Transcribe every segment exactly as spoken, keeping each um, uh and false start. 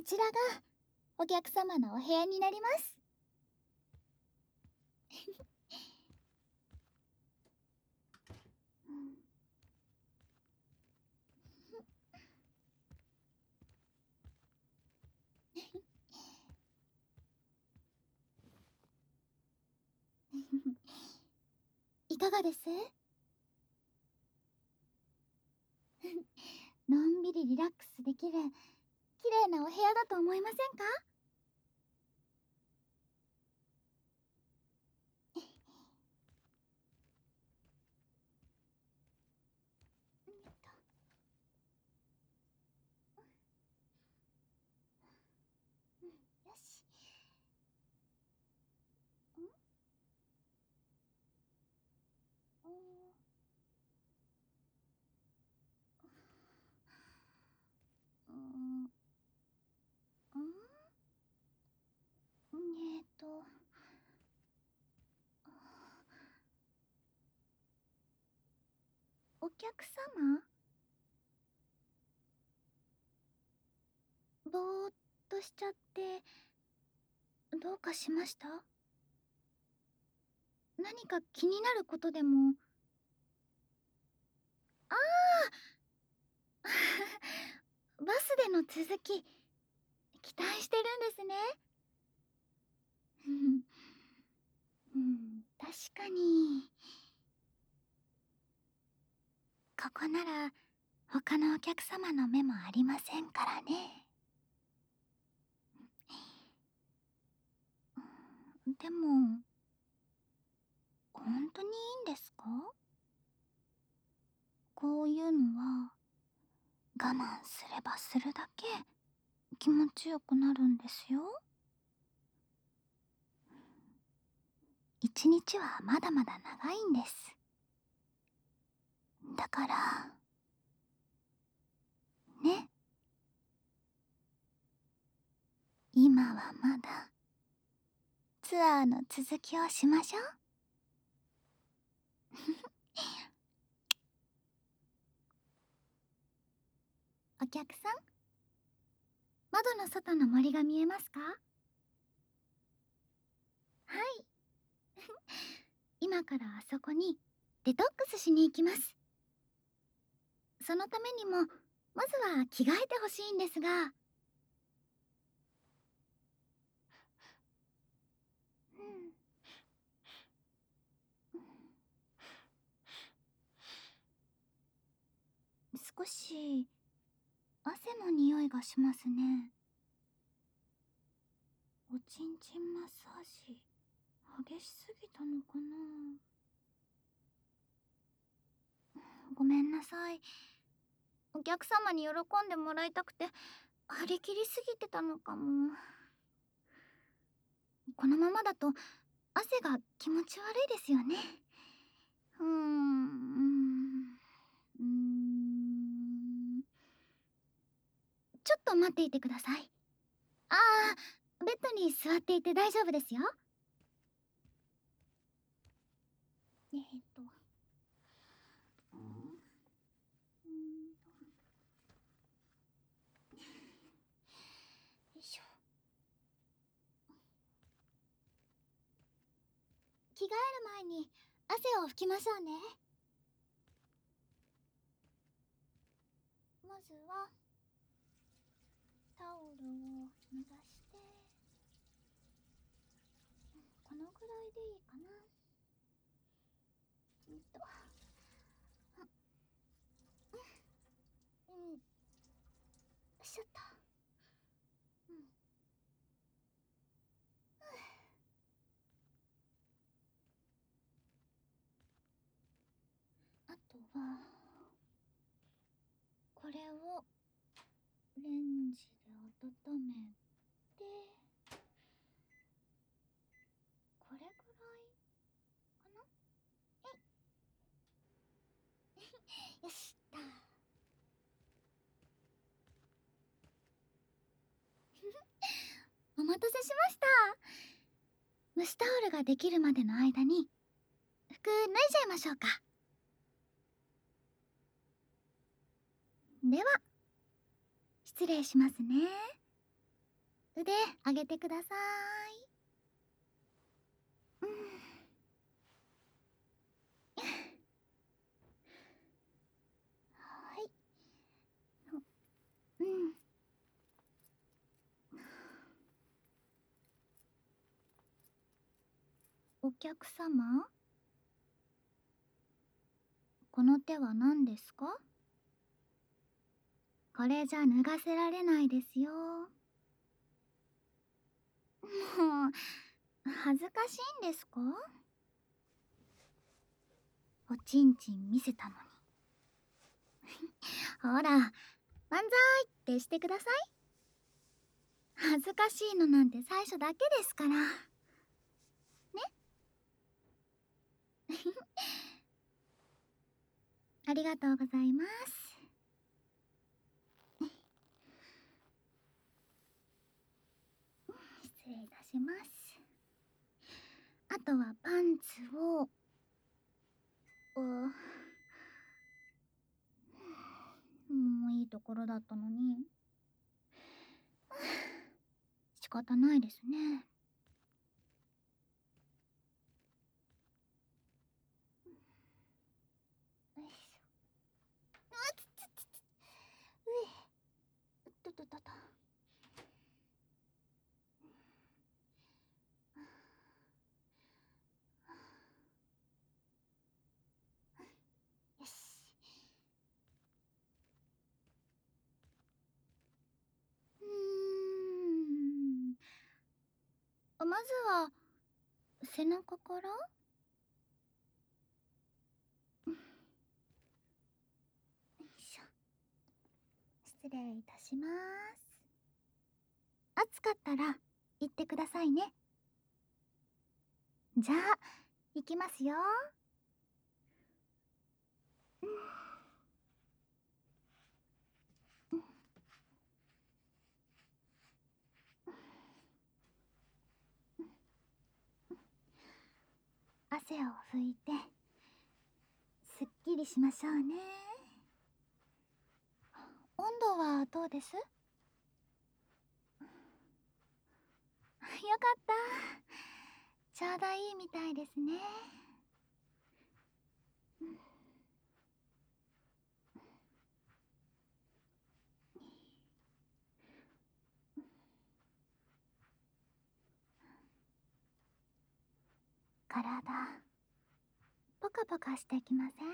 ちらがお客様のお部屋になります。いかがです？のんびりリラックスできる綺麗なお部屋だと思いませんか？よし。んうん、えーとお客様？ぼーっとしちゃってどうかしました？何か気になることでも？ああバスでの続き期待してるんですね。うん、確かにここなら他のお客様の目もありませんからね。でも本当にいいんですか？こういうのは我慢すればするだけ気持ちよくなるんですよ。一日はまだまだ長いんです。だからね、今はまだツアーの続きをしましょう。お客さん、窓の外の森が見えますか？はい。今からあそこにデトックスしに行きます。そのためにもまずは着替えてほしいんですが。うん、少し汗の匂いがしますね。おちんちんマッサージ激しすぎたのかな。ごめんなさい。お客様に喜んでもらいたくて張り切りすぎてたのかも。このままだと汗が気持ち悪いですよね。うーんうーんちょっと待っていてください。ああ、ベッドに座っていて大丈夫ですよ。えーっとうーんよいしょ。着替える前に汗を拭きましょうね。まずはタオルを脱がしてこのぐらいでいいかな。うんとうんよいしょっと。うんあとはこれをレンジで温めてこれぐらいかな。よしっと。お待たせしました。蒸しタオルができるまでの間に服脱いじゃいましょうか。では失礼しますね。 腕上げてください。うん。はい。うん。お客様、この手は何ですか？これじゃ脱がせられないですよ。もう、恥ずかしいんですか？おちんちん見せたのに。ほら、万歳ってしてください。恥ずかしいのなんて最初だけですから。ね。ありがとうございます。失礼いたします。あとはパンツを、お、もういいところだったのに。仕方ないですね。よいしょ。うわ、つつつつ。うえ。とととと。よし。うーん。まずは背中から。よいしょ。失礼いたします。暑かったら言ってくださいね。じゃあ行きますよ。うんうん。汗を拭いてすっきりしましょうね。温度はどうです？よかった。ちょうどいいみたいですね。うん。体ポカポカしてきません？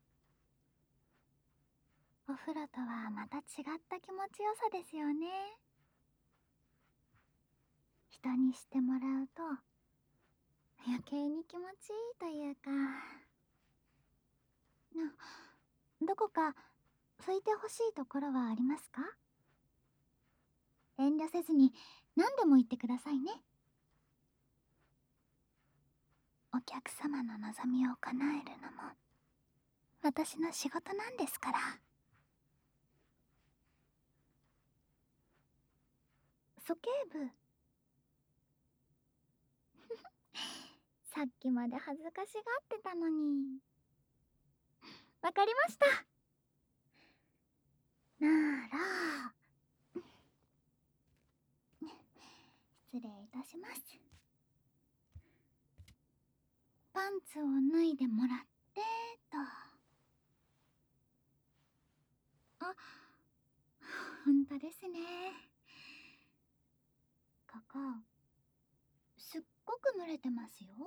お風呂とはまた違った気持ちよさですよね。人にしてもらうと余計に気持ちいいというか。な、どこか拭いてほしいところはありますか？遠慮せずに何でも言ってくださいね。お客様の望みを叶えるのも私の仕事なんですから。鼠径部。さっきまで恥ずかしがってたのに。わかりました。なら失礼いたします。パンツを脱いでもらってと。あ、ほんとですね。ここすっごく蒸れてますよ。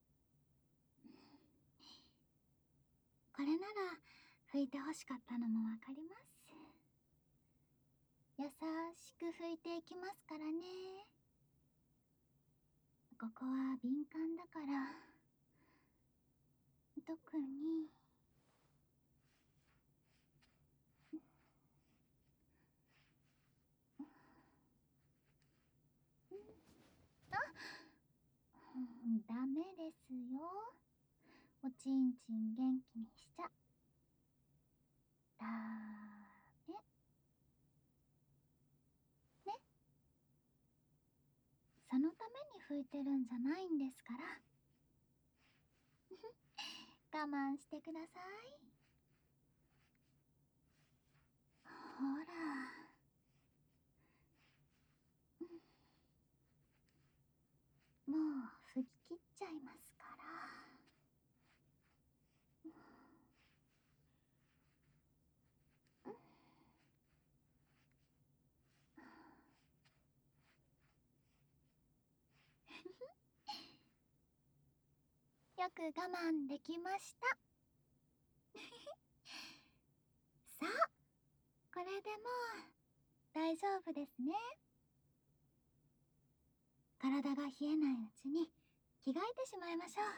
これなら拭いてほしかったのもわかります。優しく拭いていきますからね。ここは敏感だから特に。あ、うん、ダメですよ。おちんちん元気にしちゃダメね。そのために拭いてるんじゃないんですから。我慢してください。ほら。 よく我慢できました。さあ、これでもう大丈夫ですね。体が冷えないうちに着替えてしまいましょう。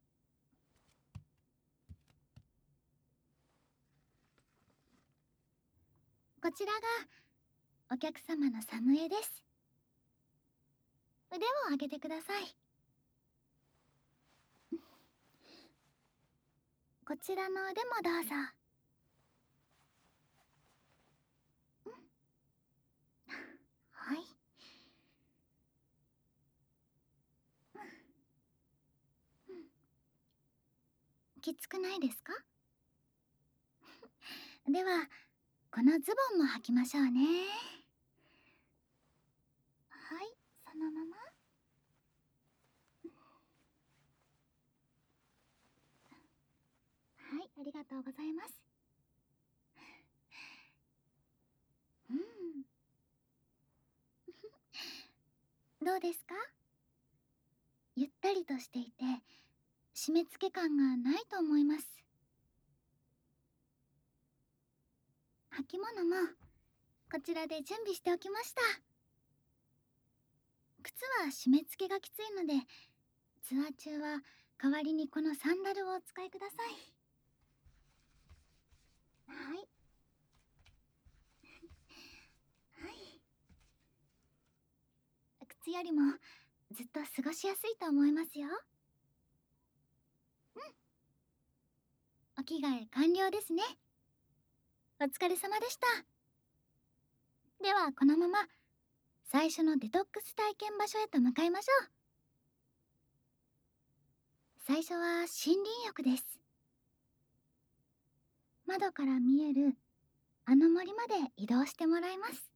こちらがお客様のサムエです。腕を上げてください。こちらの腕もどうぞ。はい。きつくないですか？では、このズボンも履きましょうね。はい、そのまま。はい、ありがとうございます。うん。どうですか？ゆったりとしていて、締め付け感がないと思います。履物もこちらで準備しておきました。靴は締め付けがきついので、ツアー中は代わりにこのサンダルをお使いください。はい。はい。靴よりもずっと過ごしやすいと思いますよ。うん。お着替え完了ですね。お疲れ様でした。ではこのまま最初のデトックス体験場所へと向かいましょう。最初は森林浴です。窓から見えるあの森まで移動してもらいます。